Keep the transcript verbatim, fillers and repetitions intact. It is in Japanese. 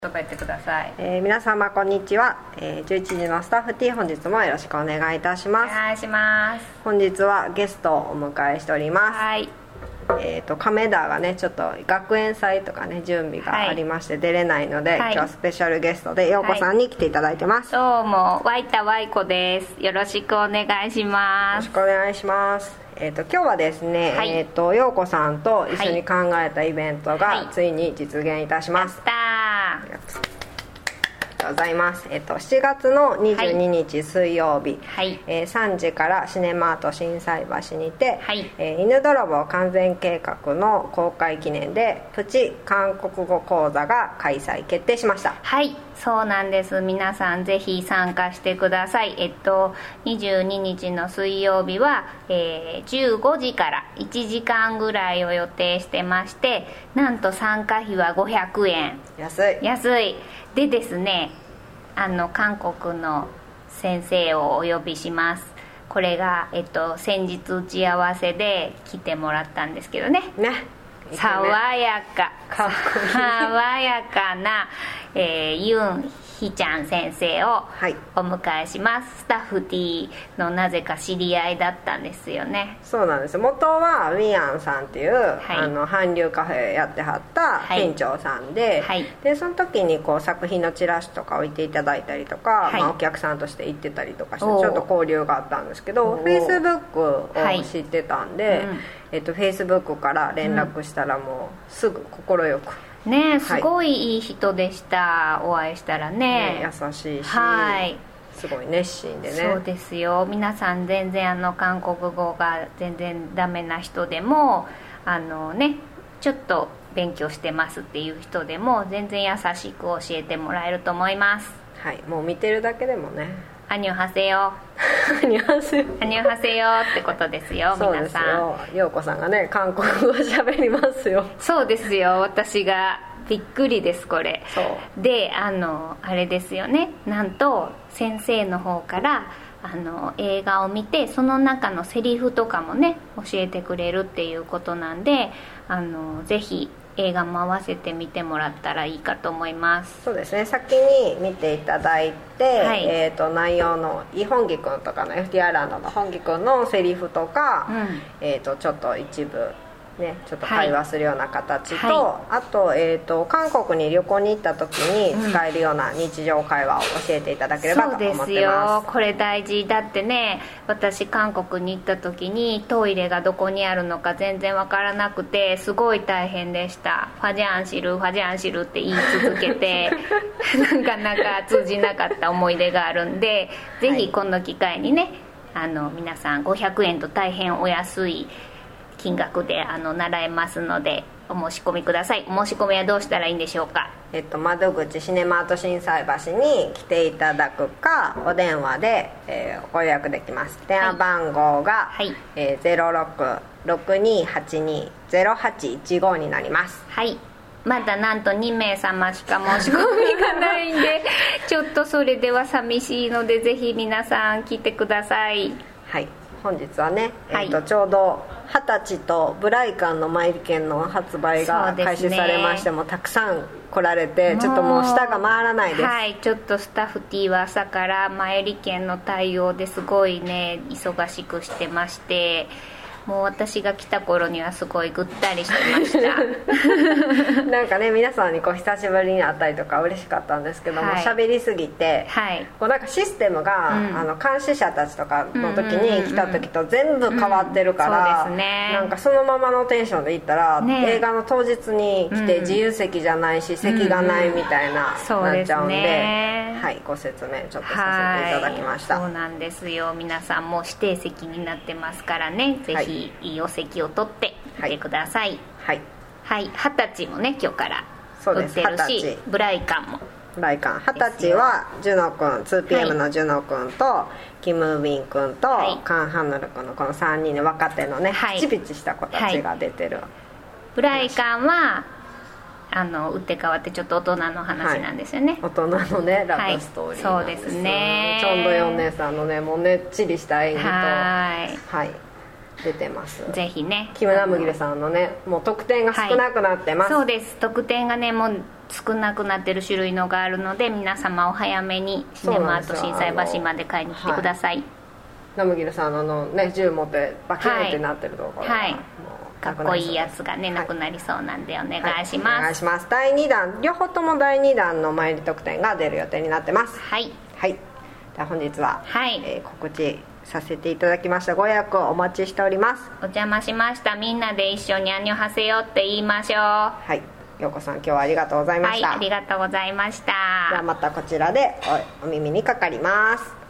とか言ってください。 えー、皆様こんにちは、えー、じゅういちじのスタッフ T 本日もよろしくお願いいたします。 お願いします。 本日はゲストをお迎えしております。 はい。 えーと亀田がねちょっと学園祭とかね準備がありまして出れないので、はい、今日はスペシャルゲストで陽子さんに来ていただいてます。 はい、どうもワイタワイコです。よろしくお願いします。 よろしくお願いします。えーと今日はですね、はい、えーと陽子さんと一緒に考えたイベントがついに実現いたします。 はい、やったー。 ありがとうございます。えっと、しちがつのにじゅうににち水曜日、はいえー、さんじからシネマート心斎橋にて、はいえー、犬泥棒完全計画の公開記念でプチ韓国語講座が開催決定しました。 はい、そうなんです。皆さんぜひ参加してください。えっとにじゅうににちの水曜日は、えー、じゅうごじからいちじかんぐらいを予定してまして、なんと参加費はごひゃくえん。 安い安いでですね、あの韓国の先生をお呼びします。これが、えっと、先日打ち合わせで来てもらったんですけどね。 ね爽やかかっこいい爽やかな、えー、ユンヒちゃん先生をお迎えします。はい、スタッフ T のなぜか知り合いだったんですよね。 そうなんです。元はウィアンさんっていう、はい、あの韓流カフェやってはった店長さんで、はい、でその時にこう作品のチラシとか置いていただいたりとか、はいまあ、お客さんとして行ってたりとかしてちょっと交流があったんですけど、フェイスブックを知ってたんで、はいうんえっと、フェイスブックから連絡したらもうすぐ快く、 うんね、すごいいい人でした、はい、お会いしたら ね, ね優しいし、はい、すごい熱心でね。 そうですよ。皆さん全然あの韓国語が全然ダメな人でもあのねちょっと勉強してますっていう人でも全然優しく教えてもらえると思います。 はい、もう見てるだけでもねアニョハセヨアニョハセヨアニョハセヨってことですよ。 そうですよ。皆さん陽子さんがね韓国語喋りますよ。 そうですよ。私がびっくりですこれ。そうであのあれですよね、なんと先生の方からあの映画を見てその中のセリフとかもね教えてくれるっていうことなんで、あのぜひ映画も合わせて見てもらったらいいかと思います。 そうですね、先に見ていただいて、はいえー、と内容のイ・ホンギ君とかの エフティー アイランドのホンギ君のセリフとか、うんえー、とちょっと一部ね、ちょっと会話するような形と、はい、あと、えー、と韓国に旅行に行った時に使えるような日常会話を教えていただければと思ってます。 そうですよ、これ大事だってね。私韓国に行った時にトイレがどこにあるのか全然わからなくてすごい大変でした。ファジャンシルファジャンシルって言い続けてなかなか通じなかった思い出があるんで、はい、ぜひこの機会にねあの皆さんごひゃくえんと大変お安い金額であの習えますのでお申し込みください。お申し込みはどうしたらいいんでしょうか。 えっと、窓口シネマート心斎橋に来ていただくかお電話で、えー、ご予約できます。電話番号が、はいえー、ゼロろく ろくにはちに ゼロはちいちごになります。 はい、まだなんとにめい様しか申し込みがないんでちょっとそれでは寂しいのでぜひ皆さん来てください。 はい、本日はね、はいえー、とちょうどはたちとブライカンのマイル券の発売が開始されまして、もたくさん来られてちょっともう舌が回らないです。 はい、ちょっとスタッフ T は朝から前売券の対応ですごいね忙しくしてまして、もう私が来た頃にはすごいぐったりしてましたなんかね皆さんにこう久しぶりに会ったりとか嬉しかったんですけども、はい、喋りすぎて、はい、こうなんかシステムが、うん、あの監視者たちとかの時に来た時と全部変わってるから、うんそうですね、なんかそのままのテンションで行ったら、ね、映画の当日に来て自由席じゃないし、うん、席がないみたいな、うん、なっちゃうんで、ねはい、ご説明ちょっとさせていただきました。 はい、そうなんですよ。皆さんも指定席になってますからね、ぜひ、はいいいお席を取ってみてください。はい、はい、はたちもね今日から売ってるし、ブライカンもブライカンはたちはジュノ君 ツーピーエム のジュノ君と、はい、キム・ウィン君と、はい、カン・ハンヌル君のこのさんにんの若手のね、はい、ピチピチした子たちが出てる、はい、 ブライカンはあの打って変わってちょっと大人の話なんですよね、 はい、大人のねラブストーリーなんです、はい、そうですね。チョンドヨン姉さんのねもうねっちりした演技とはい、はい出てます。 ぜひね、 キムナムギルさんのねもう特典が少なくなってます、 はい、そうです。特典がねもう少なくなってる種類のがあるので、皆様お早めにシネマート心斎橋まで買いに来てください。 ナムギルさんのあの、ね、銃持ってバキュンってなってるところが、 はい、かっこいいやつがね、なくなりそうなんでお願いします、はい、 お願いします。だいにだん両方ともだいにだんの参り特典が出る予定になってます。 はい、 はい、では本日は、 はいえー、告知させていただきました。ご予約をお待ちしております。 お邪魔しました。みんなで一緒にアニョハセヨって言いましょう。 はい、陽子さん今日はありがとうございました。 はい、ありがとうございました。 ではまたこちらで お, お耳にかかります。